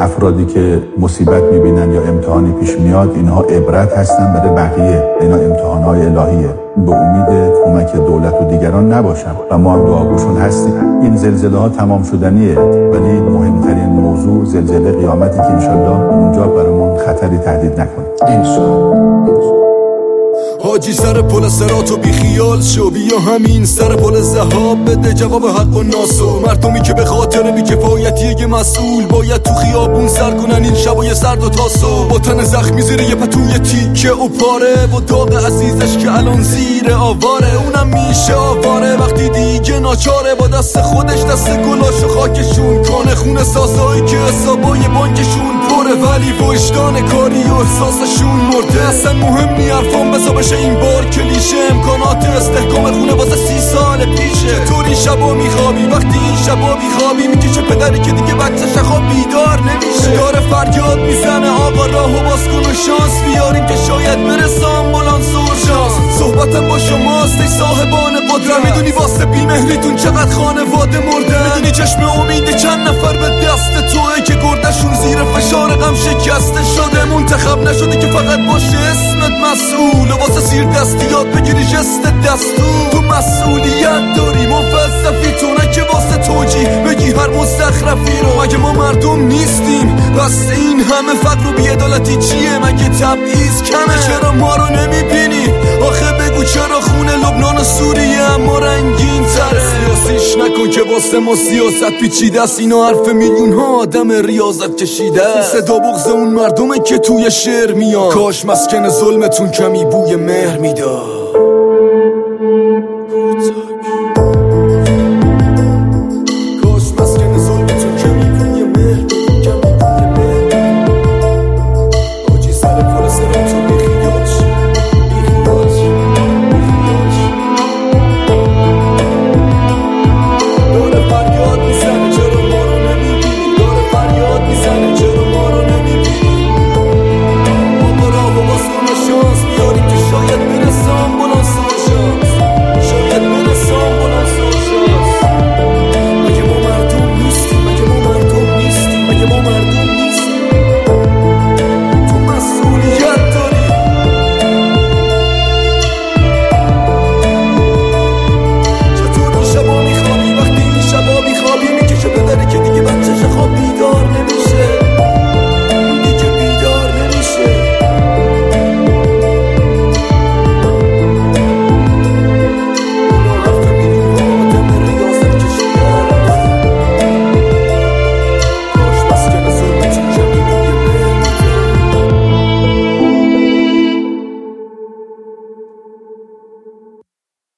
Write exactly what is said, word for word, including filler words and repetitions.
افرادی که مصیبت میبینن یا امتحانی پیش میاد اینها عبرت هستن برای بقیه، اینا امتحانهای الهیه، به امید کمک دولت و دیگران نباشن و ما هم دعاگوشون هستیم. این زلزله ها تمام شدنیه، ولی مهمترین موضوع زلزله قیامتی که انشالله اونجا برامون خطری تهدید نکنه. انشالله. حاجی سر پل سراتو بی خیال شو، بیا همین سر پل زهاب بده جواب حق و ناسو. مردمی که به خاطر بی‌کفایتی یه مسئول باید تو خیابون سر کنن این شبای سرد و تاسو، با تن زخمی زیر یه پتوی تیکه و پاره و داغ عزیزش که الان زیر آواره. اونم میشه آواره وقتی دیگه ناچاره با دست خودش دست گلاش و خاکشون کنه، خونه سازایی که حسابای بانکشون پره ولی وجدان کاری و احساسشون مرده. اصلا مهم نی حرفام بزا بشه این بار کلیشه، امکانات استحکام خونه واسه سی سال پیشه. چطور این شبا میخوابی وقتی این شبا بیخوابی میکشه پدری که دیگه بچه‌ش خواب بیدار نمیشه، داره فریاد میزنه آقا راهو باز کن و شانس بیاریم که شاید برسه آمبولانس و شانس. صحبتم با شماست ای صاحبان قدرت، میدونی واسه بیمهریتون چقدر خانواده مردن، میدونی چشم امید چند نفر به دست توئه که گردشون زیر فشار غم شکسته شده، منتخب نشده که فقط باشه اسمت مسئول و واسه سیر دستیات بگیری جست دستور. تو مسئولیت داری موظفی تو، نه که واسه توجیه بگی هر مستخرفی رو. مگه ما مردم نیستیم؟ پس این همه فقر و بی‌عدالتی چیه؟ مگه تبعیض کمه؟ چرا ما رو نمیبینی؟ آخه بگو چرا خونه لبنان و سوریه اما رنگین تره؟ سیاسیش نکن که واسه ما سیاست پیچیده است، اینا حرف میلیون ها آدم ریاضت کشیده. صدا بغض اون مردمه که توی شعر میاد، کاش مسکن ظلمتون کمی بوی مهر میداد.